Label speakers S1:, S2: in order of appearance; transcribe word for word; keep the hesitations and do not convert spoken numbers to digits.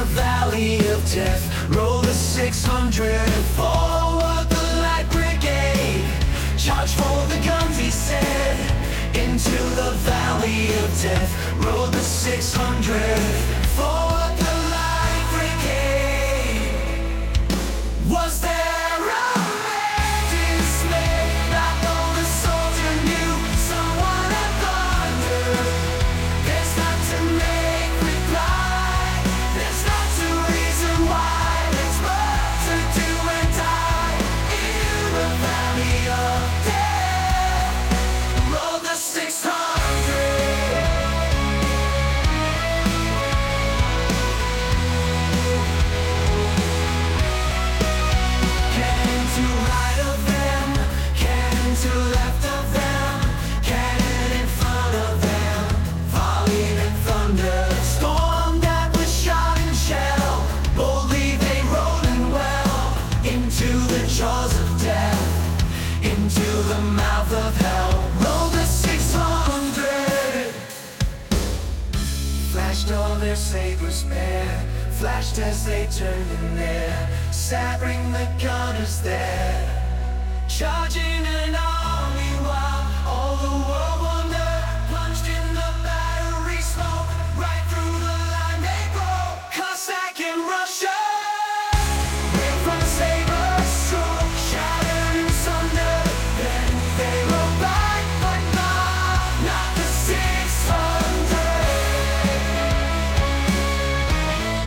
S1: valley of death rode the six hundred. Forward the light brigade, charge for the guns, he said. Into the valley of death rode the six hundred. Forward the light brigade. Was there into the mouth of hell rolled the six hundred. Flashed all their sabers bare, flashed as they turned in there. Sabring the gunners there, charging an army while all the world was